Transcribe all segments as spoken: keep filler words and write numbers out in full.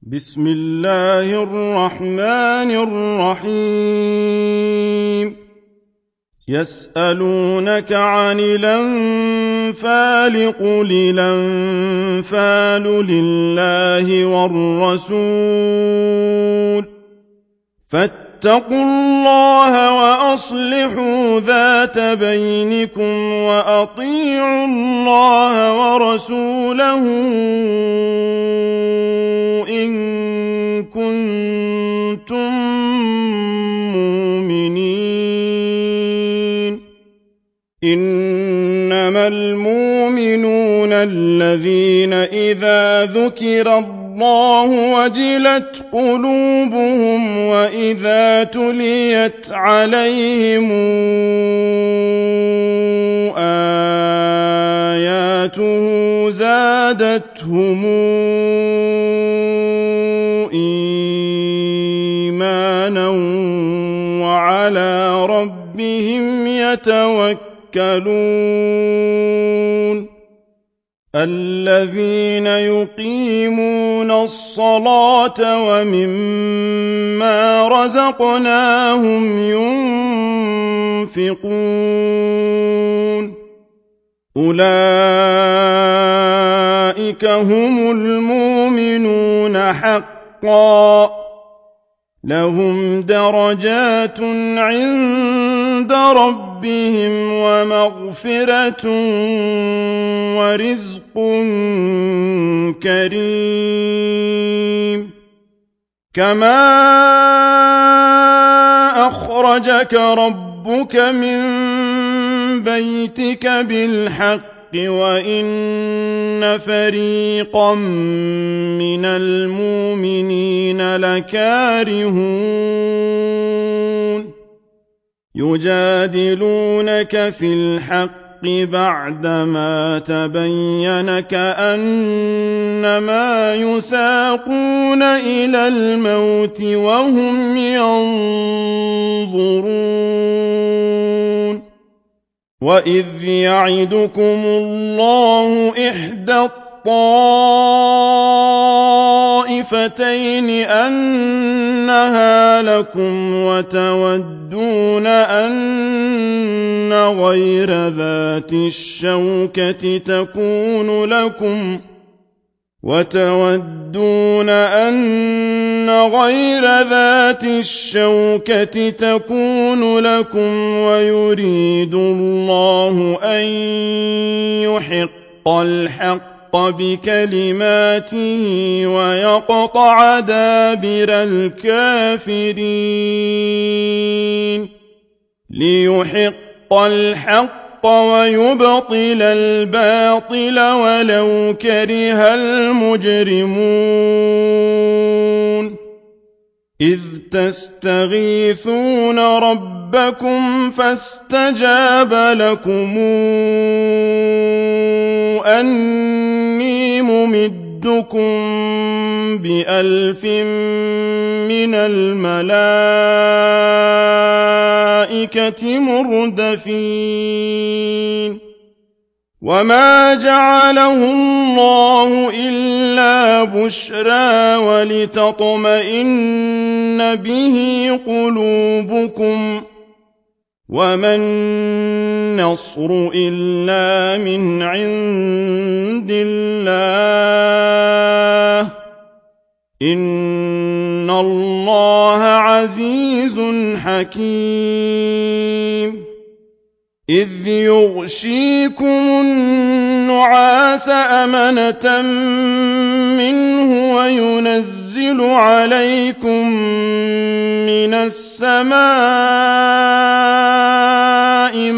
بسم الله الرحمن الرحيم يسألونك عن الأنفال قل الأنفال لله والرسول فاتقوا الله وأصلحوا ذات بينكم وأطيعوا الله ورسوله إن كنتم مؤمنين إنما المؤمنون الذين إذا ذكر الله وجلت قلوبهم وإذا تليت عليهم آياته زادتهم إيمانا وعلى ربهم يتوكلون الذين يقيمون الصلاة ومما رزقناهم ينفقون أولئك هم المؤمنون حقا لهم درجات عند ربهم ومغفرة ورزق كريم كما أخرجك ربك من بيتك بالحق وإن فريقا من المؤمنين لكارهون يجادلونك في الحق بعدما تبين كأنما يساقون إلى الموت وهم ينظرون وإذ يعدكم الله إحدى الطائفتين أنها لكم وتودون أن غير ذات الشوكة تكون لكم وتودون أن غير ذات الشوكة تكون لكم ويريد الله أن يحق الحق بكلماته ويقطع دابر الكافرين ليحق الحق ويبطل الباطل ولو كره المجرمون إذ تستغيثون ربكم فاستجاب لكم أني ممدكم بألف من الملائكة مردفين وما جعله الله إلا بشرى ولتطمئن به قلوبكم وما النصر إلا من عند الله إن الله عزيز حكيم إذ يغشيكم النعاس أمنة منه وينزل عليكم من السماء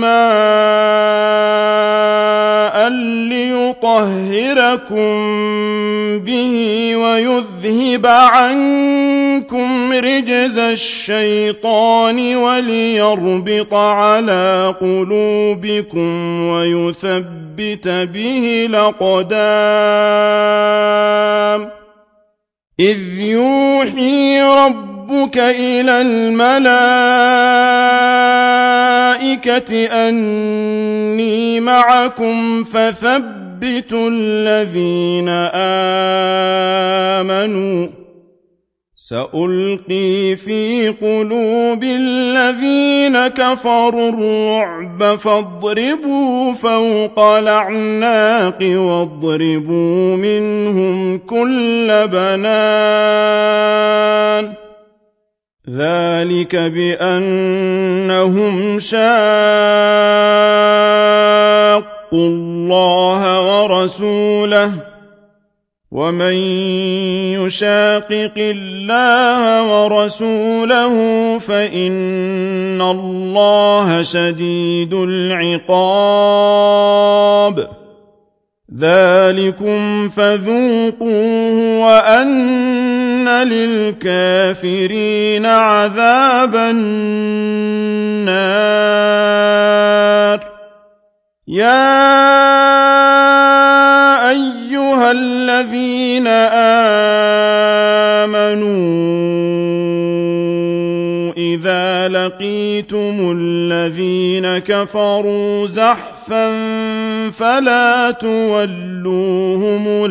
ماء ليطهركم به ويذهب عنكم رجز الشيطان وليربط على قلوبكم ويثبت به الأقدام إذ يوحي ربك إلى الملائكة أني معكم فثبتوا الذين آمنوا سألقي في قلوب الذين كفروا الرعب فاضربوا فوق الأعناق واضربوا منهم كل بنان ذلك بأنهم شاقوا الله ورسوله ومن يشاقق الله ورسوله فإن الله شديد العقاب ذلكم فذوقوه وأن للكافرين عذاب النار يا أيها الذين آمنوا إذا لقيتم الذين كفروا زحفا فلا تولوهم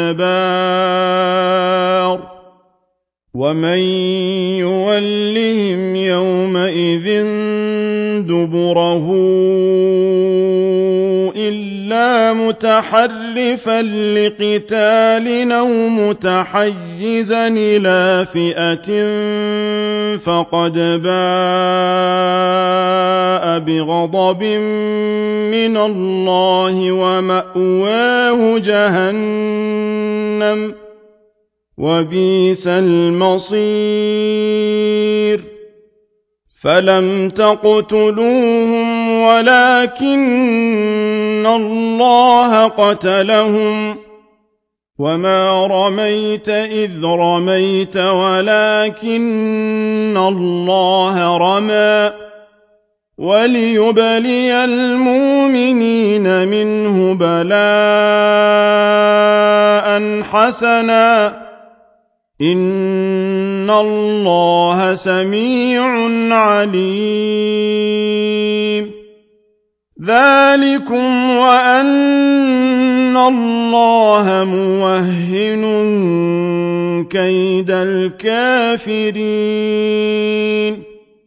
الأدبار ومن يولهم يومئذ دبره إلا متحرفا لقتال أو متحيزا إلى فئة فقد باء بغضب من الله ومأواه جهنم وبئس المصير فلم تقتلوهم ولكن الله قتلهم وما رميت إذ رميت ولكن الله رمى وليبلي المؤمنين منه بلاء حسنا إن الله سميع عليم ذلكم وأن الله موهن كيد الكافرين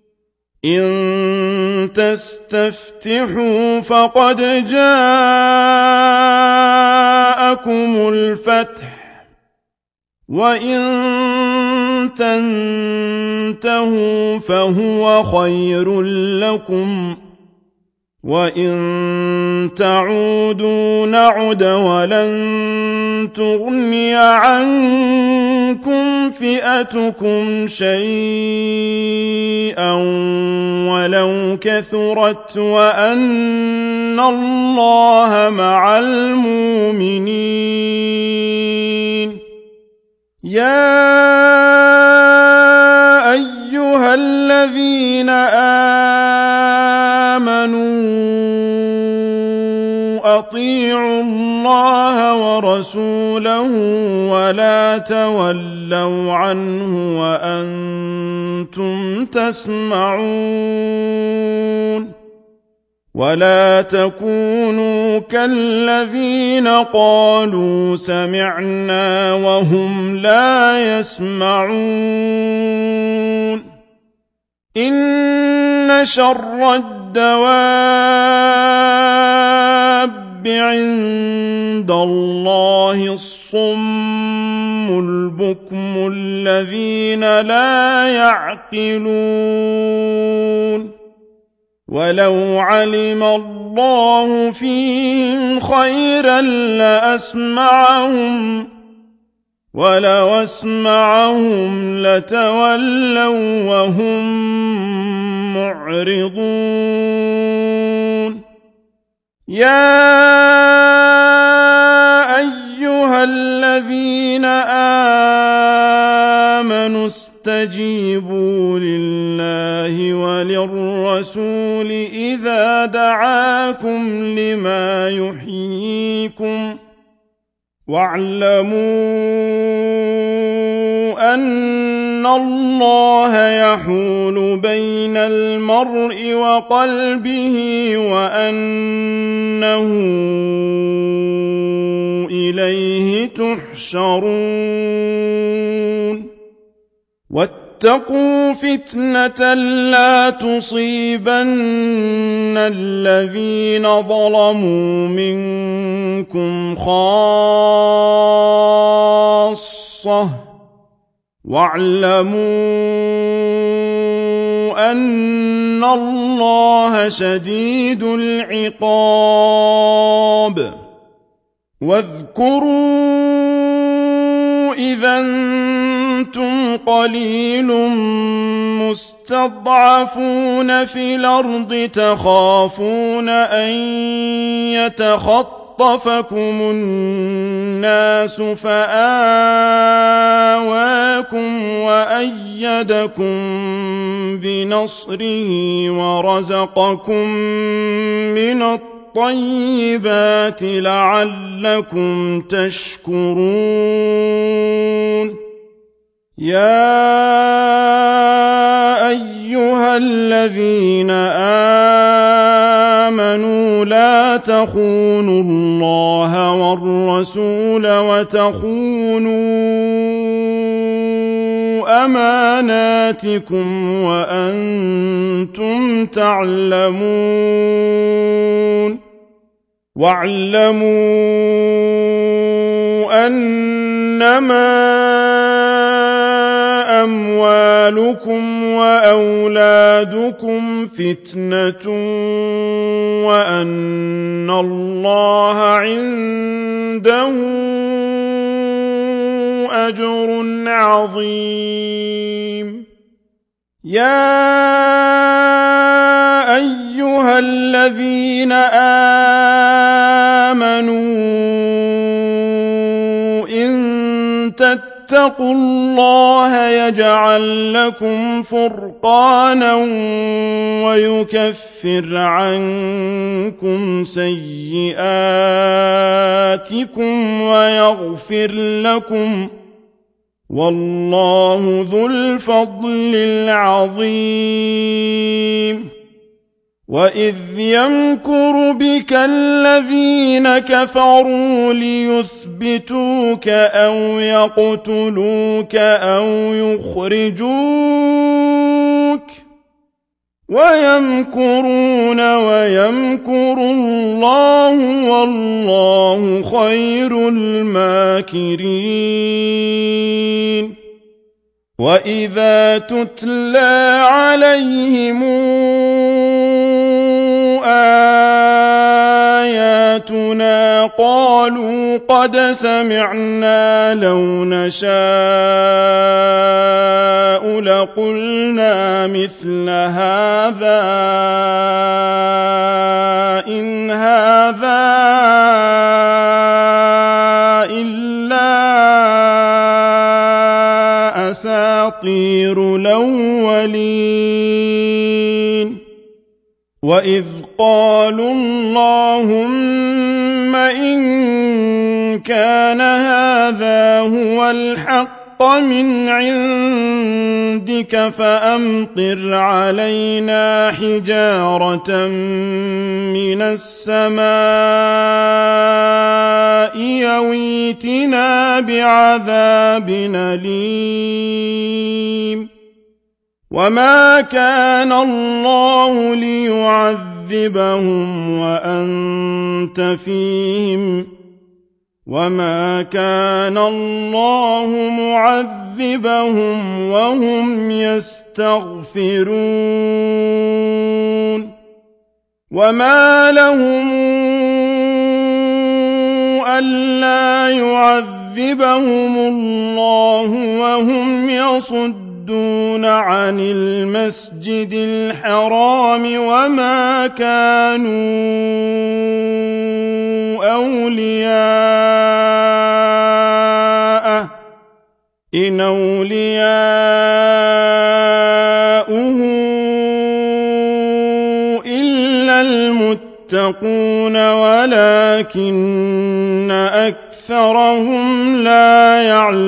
إن تستفتحوا فقد جاءكم الفتح وإن تنتهوا فهو خير لكم وإن تعودوا نعد ولن تغني عنكم فئتكم شيئا ولو كثرت وأن الله مع المؤمنين يا أيها الذين آمنوا أطيعوا الله ورسوله ولا تولوا عنه وأنتم تسمعون ولا تكونوا كالذين قالوا سمعنا وهم لا يسمعون إن شر الدواب عند الله الصم البكم الذين لا يعقلون ولو علم الله فيهم خيرا لأسمعهم ولو أسمعهم لتولوا وهم معرضون يا أيها الذين آمنوا استجيبوا لله وللرسول إذا دعاكم لما يحييكم واعلموا أن الله يحول بين المرء وقلبه وأنه إليه تحشرون واتقوا فتنة لا تصيبن الذين ظلموا منكم خاصة واعلموا أن الله شديد العقاب واذكروا إذا أنتم قليل مستضعفون في الأرض تخافون أن يتخطفكم الناس فآواكم وأيدكم بنصره ورزقكم من الطيبات لعلكم تشكرون يا أيها الذين آمنوا لا تخونوا الله والرسول وتخونوا أماناتكم وأنتم تعلمون واعلموا أنما أموالكم وأولادكم فتنة وأن الله عنده أجر عظيم يا أيها الذين آمنوا إن اتقوا الله يجعل لكم فرقانا ويكفر عنكم سيئاتكم ويغفر لكم والله ذو الفضل العظيم وإذ يمكر بك الذين كفروا ليثبتوك أو يقتلوك أو يخرجوك ويمكرون ويمكر الله والله خير الماكرين وإذا تتلى عليهم آياتنا قالوا قد سمعنا لو نشاء لقلنا مثل هذا إن هذا إلا أساطير الأولين وإذ قالوا اللهم إن كان هذا هو الحق من عندك فأمطر علينا حجارة من السماء يويتنا بعذاب أليم وما كان الله ليعذبهم وأنت فيهم وما كان الله معذبهم وهم يستغفرون وما لهم ألا يعذبهم الله وهم يصدون عن المسجد الحرام وما كانوا أولياءه إن أولياؤه إلا المتقون ولكن أكثرهم لا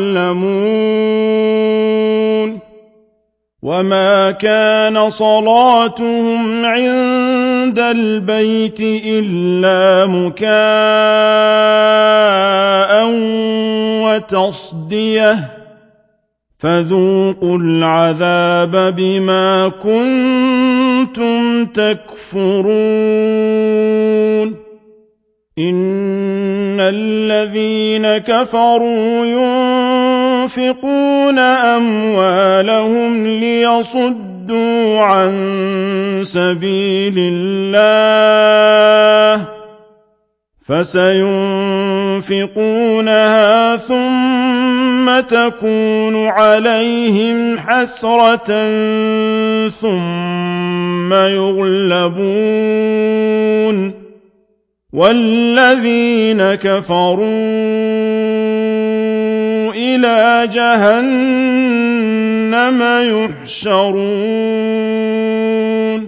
يعلمون وما كان صلاتهم عند البيت إلا مكاء وتصديه فذوقوا العذاب بما كنتم تكفرون إن الذين كفروا ينفقون أموالهم ليصدوا عن سبيل الله فسينفقونها ثم تكون عليهم حسرة ثم يغلبون والذين كفروا إلى جهنم يحشرون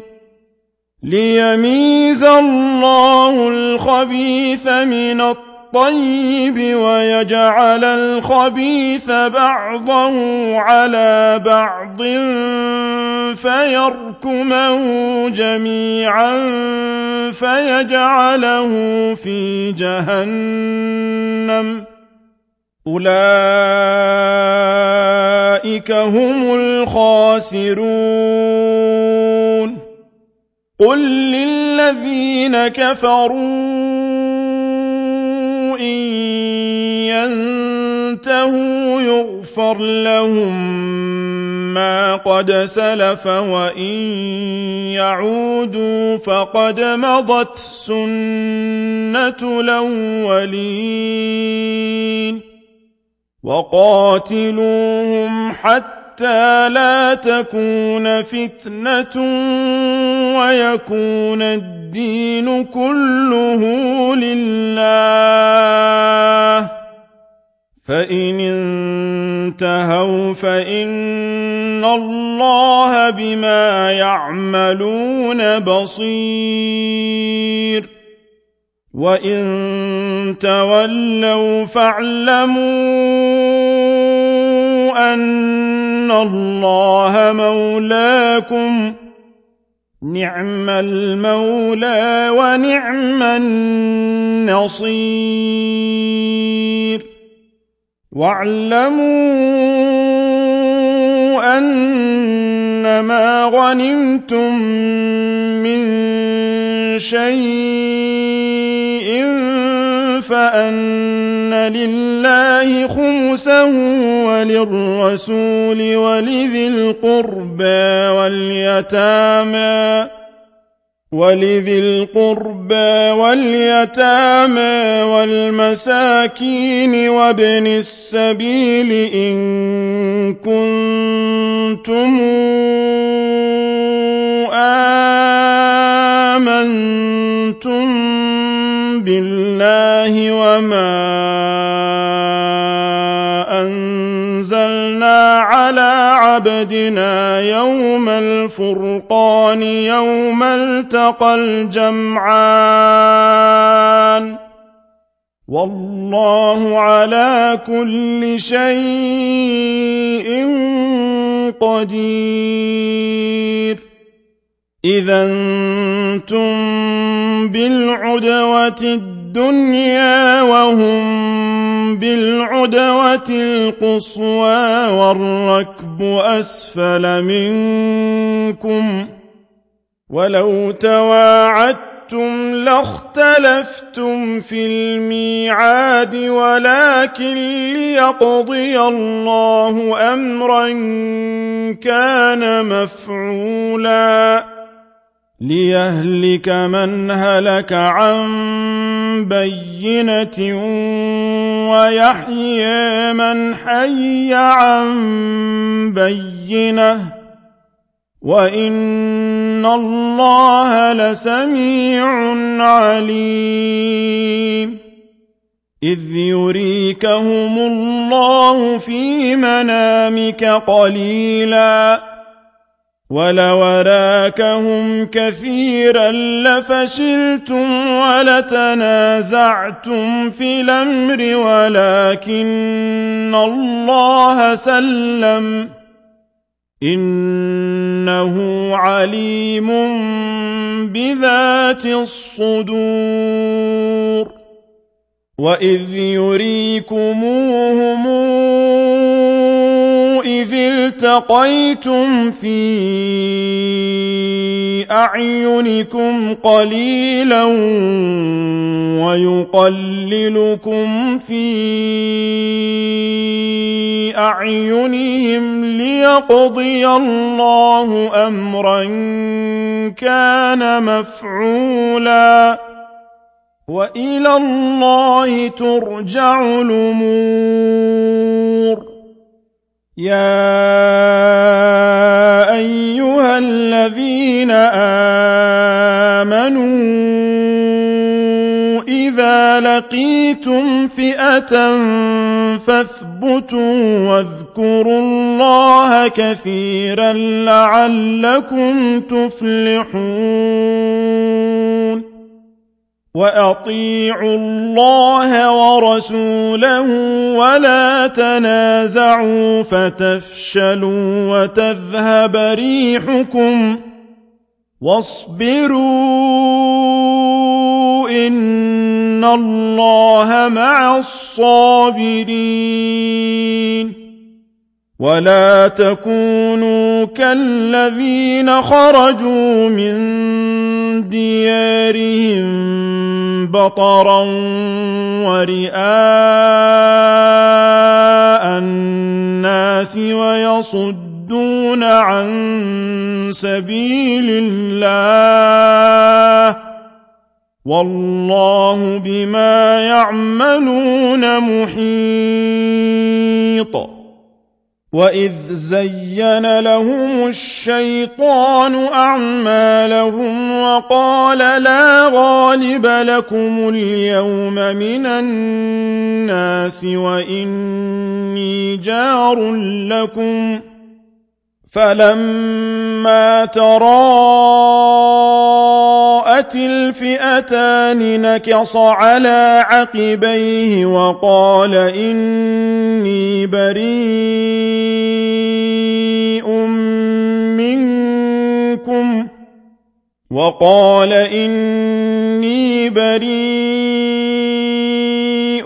ليميز الله الخبيث من الطيب ويجعل الخبيث بعضه على بعض فيركمه جميعا فيجعله في جهنم أولئك هم الخاسرون قل للذين كفروا إن ينتهوا يغفر لهم ما قد سلف وإن يعودوا فقد مضت سنة الأولين وقاتلوهم حتى لا تكون فتنة ويكون الدين كله لله فإن انتهوا فإن الله بما يعملون بصير وإن تولوا فاعلموا أن الله مولاكم نعم المولى ونعم النصير واعلموا أنما غنمتم من شيء فأن لله خمسه وللرسول ولذي القربى واليتامى ولذي القربى واليتامى والمساكين وابن السبيل إن كنتم آمنتم بالله وما أنزلنا على عبدنا يوم الفرقان يوم التقى الجمعان والله على كل شيء قدير إذا أنتم بالعدوة الدنيا وهم بالعدوة القصوى والركب أسفل منكم ولو تواعدتم لاختلفتم في الميعاد ولكن ليقضي الله أمرا كان مفعولا ليهلك من هلك عن بينة ويحيى من حي عن بينة وإن الله لسميع عليم إذ يريكهم الله في منامك قليلاً ولو أراكهم كثيرا لفشلتم ولتنازعتم في الأمر ولكن الله سلم إنه عليم بذات الصدور وإذ يريكموهم إذ التقيتم في أعينكم قليلا ويقللكم في أعينهم ليقضي الله أمرا كان مفعولا وإلى الله ترجع الأمور. يا أيها الذين آمنوا إذا لقيتم فئة فاثبتوا واذكروا الله كثيرا لعلكم تفلحون. وأطيعوا الله ورسوله ولا تنازعوا فتفشلوا وتذهب ريحكم واصبروا إن الله مع الصابرين. ولا تكونوا كالذين خرجوا من ديارهم بطرا ورئاء الناس ويصدون عن سبيل الله والله بما يعملون محيط. وإذ زين لهم الشيطان أعمالهم وقال لا غالب لكم اليوم من الناس وإني جار لكم فلما تراءت الفئتان نكص على عقبيه وقال إني بريء منكم وقال إني بريء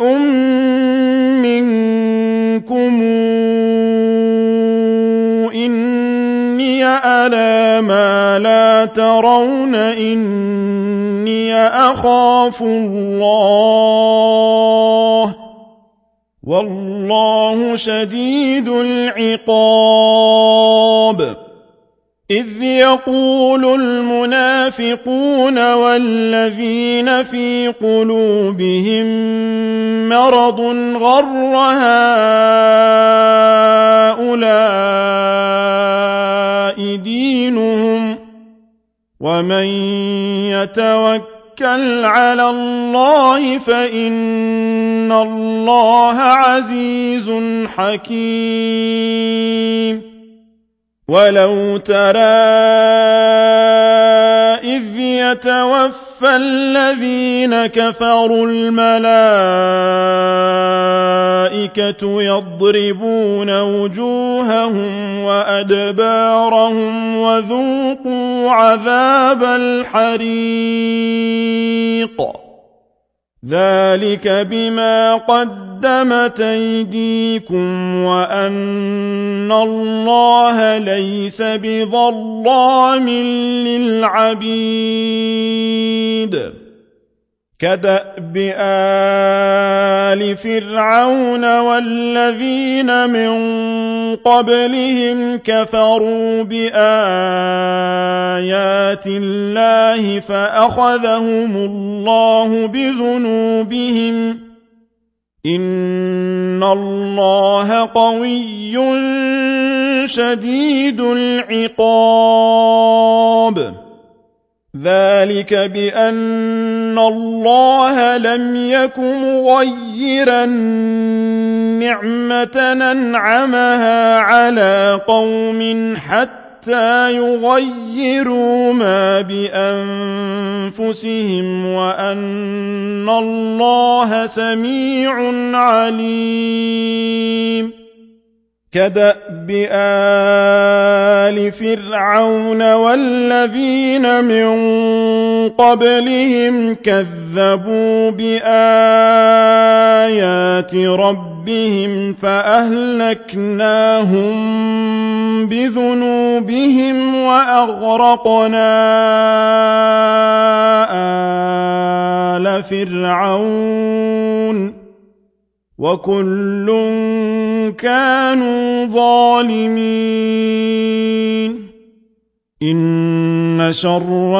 منكم ألا ما لا ترون إني أخاف الله والله شديد العقاب. إذ يقول المنافقون والذين في قلوبهم مرض غر هؤلاء دينهم ومن يتوكل على الله فإن الله عزيز حكيم. ولو ترى إذ يتوفى الذين كفروا الملائكة يضربون وجوههم وأدبارهم وذوقوا عذاب الحريق ذلك بما قدمت أيديكم وأن الله ليس بظلام للعبيد. كدأب آل فرعون والذين من قبلهم كفروا بآيات الله فأخذهم الله بذنوبهم إن الله قوي شديد العقاب. ذلك بأن الله لم يك مغيرا نعمة أنعمها على قوم حتى يغيروا ما بأنفسهم وأن الله سميع عليم. كدأب آل فرعون والذين من قبلهم كذبوا بآيات ربهم ربهم فأهلكناهم بذنوبهم وأغرقنا آل فرعون وكل كانوا ظالمين إن شر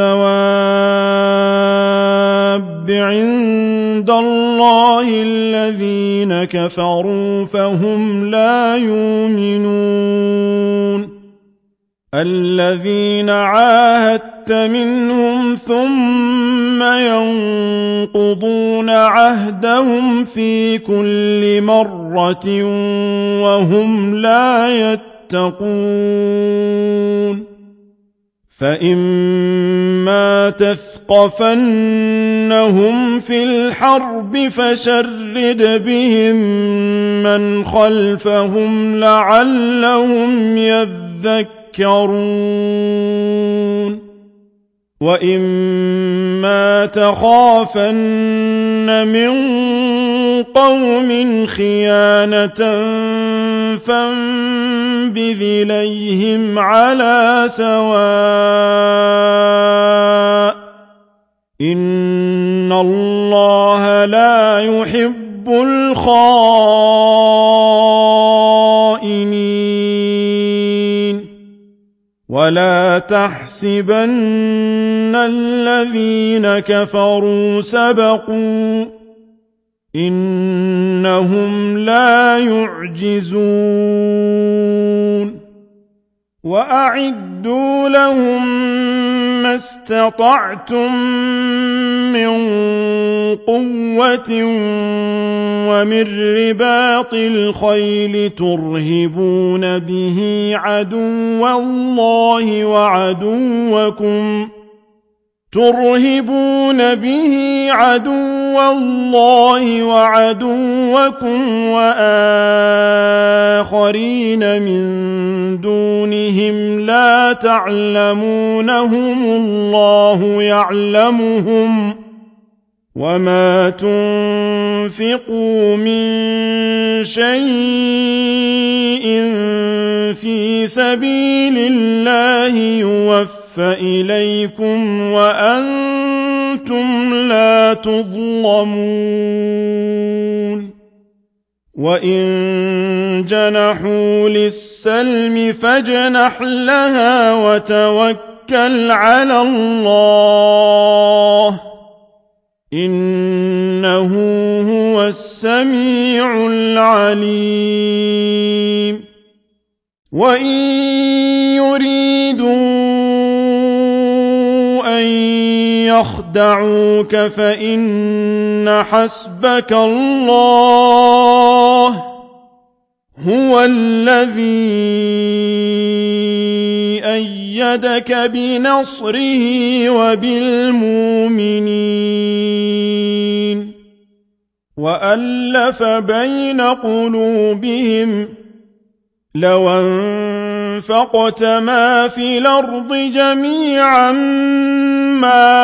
الدواب عند الله الذين كفروا فهم لا يؤمنون الذين عاهدت منهم ثم ينقضون عهدهم في كل مرة وهم لا يتقون فإما تثقفنهم في الحرب فشرد بهم من خلفهم لعلهم يذكرون وإما تخافن من قوم خيانة فانبذ إليهم على سواء إن الله لا يحب الخائنين ولا تحسبن الذين كفروا سبقوا إنهم لا يعجزون وأعدوا لهم ما استطعتم من قوة ومن رباط الخيل ترهبون به عدو الله وعدوكم ترهبون به عدو الله وعدوكم وآخرين من دونهم لا تعلمونهم الله يعلمهم وما تنفقوا من شيء في سبيل الله يوفى إليكم وأنتم لا تظلمون وإن جنحوا للسلم فاجنح لها وتوكل على الله إنه هو السميع العليم وإن يريدوا أن يخدعوك فإن حسبك الله هو الذي أيدك بنصره وبالمؤمنين وألف بين قلوبهم لو أنفقت ما في الأرض جميعا ما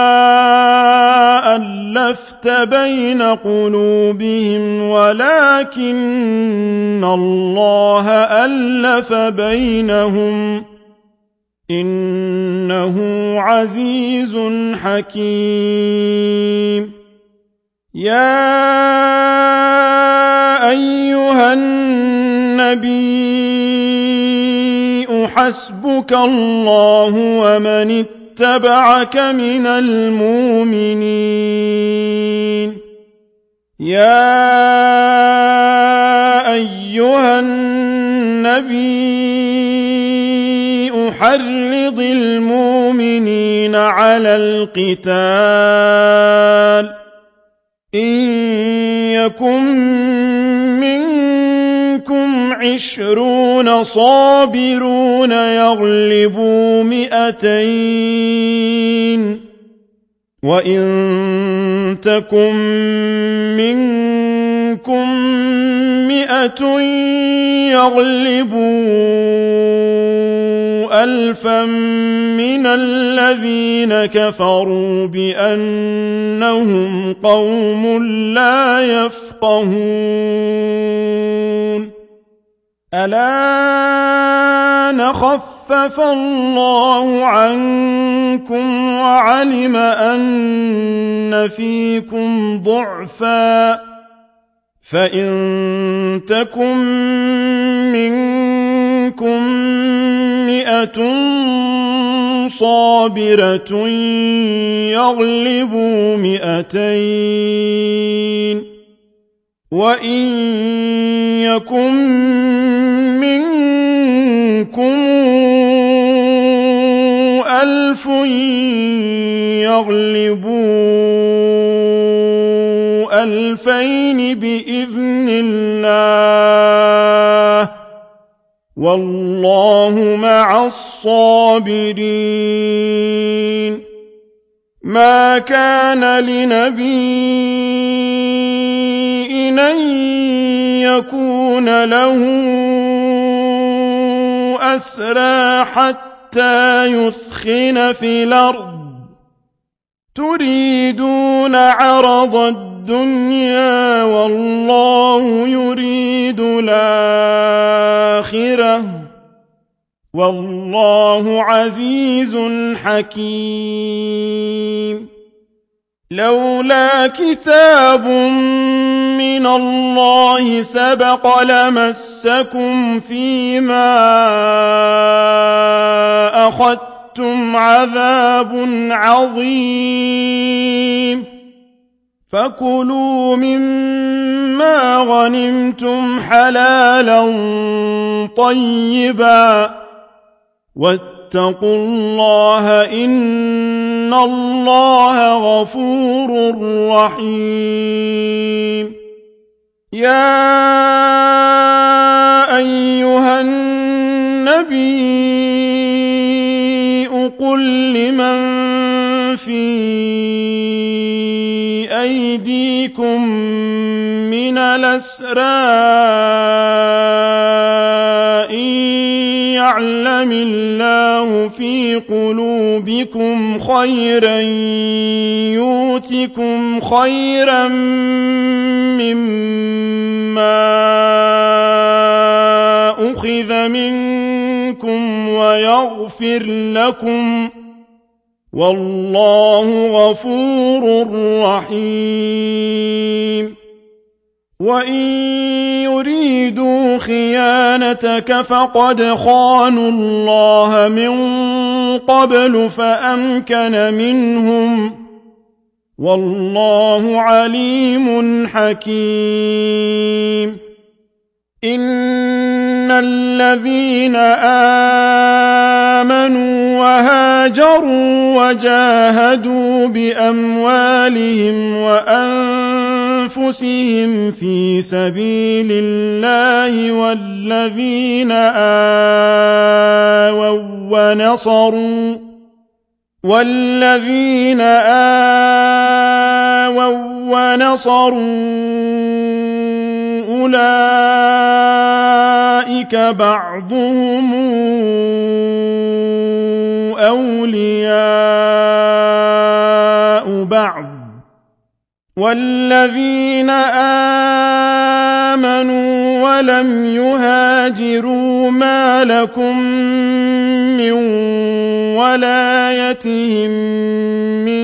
ألفت بين قلوبهم ولكن الله ألف بينهم إنه عزيز حكيم يا أيها النبي حسبك الله ومن اتبعك من المؤمنين يا أيها النبي حرض المؤمنين على القتال إن يكن منكم عشرون صابرون يغلبوا مئتين وإن تكن منكم منكم مئة يغلبوا ألفا من الذين كفروا بأنهم قوم لا يفقهون الآن خفف الله عنكم وعلم أن فيكم ضعفا فإن تكن منكم مئة صابرة يغلبوا مئتين وإن يكن منكم ألف يغلبوا ألفين بإذن الله والله مع الصابرين ما كان لنبي أن يكون له أسرى حتى يثخن في الأرض تريدون عرض الدنيا والله يريد الآخرة والله عزيز حكيم لولا كتاب من الله سبق لمسكم فيما أخذتم عذاب عظيم فكلوا مما غنمتم حلالا طيبا واتقوا الله إن الله غفور رحيم يا أيها النبي قل لمن في أيديكم من الأسرى إن يعلم الله في قلوبكم خيرا يؤتكم خيرا مما أخذ منكم ويغفر لكم والله غفور رحيم وإن يريدوا خيانتك فقد خانوا الله من قبل فأمكن منهم والله عليم حكيم إن الذين آمنوا وهاجروا وجاهدوا بأموالهم وأنفسهم في سبيل الله والذين آووا ونصروا والذين آووا ونصروا أولئك بعضهم أولياء بعض والذين آمنوا ولم يهاجروا ما لكم من ولايتهم من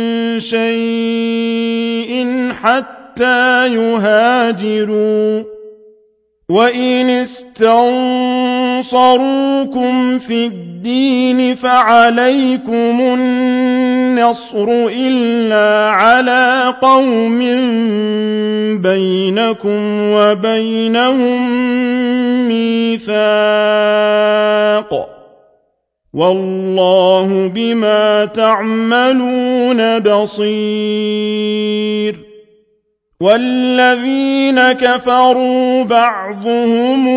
شيء حتى يهاجروا وإن استنصروكم في الدين فعليكم النصر إلا على قوم بينكم وبينهم ميثاق والله بما تعملون بصير والذين كفروا بعضهم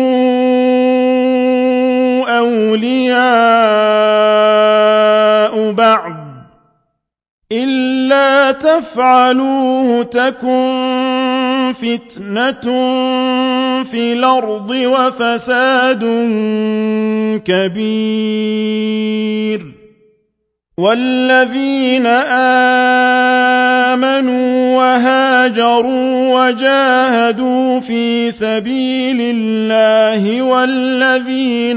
أولياء بعض إلا تفعلوه تكن فتنة في الأرض وفساد كبير والذين آمنوا وهاجروا وجاهدوا في سبيل الله والذين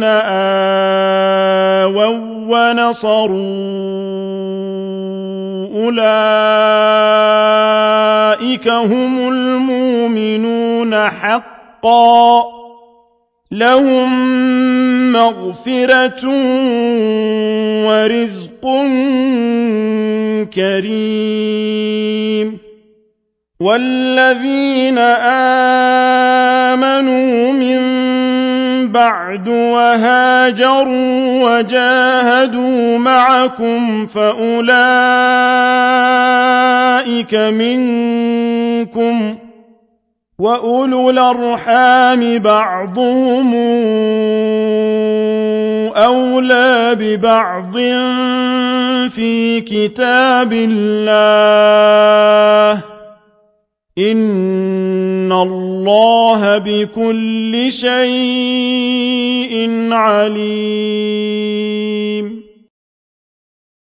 آووا ونصروا أولئك هم المؤمنون حقا لهم مغفرة ورزق كريم والذين آمنوا من بعد وهاجروا وجاهدوا معكم فأولئك منكم وأولو الأرحام بعضهم أولى ببعض في كتاب الله إن الله بكل شيء عليم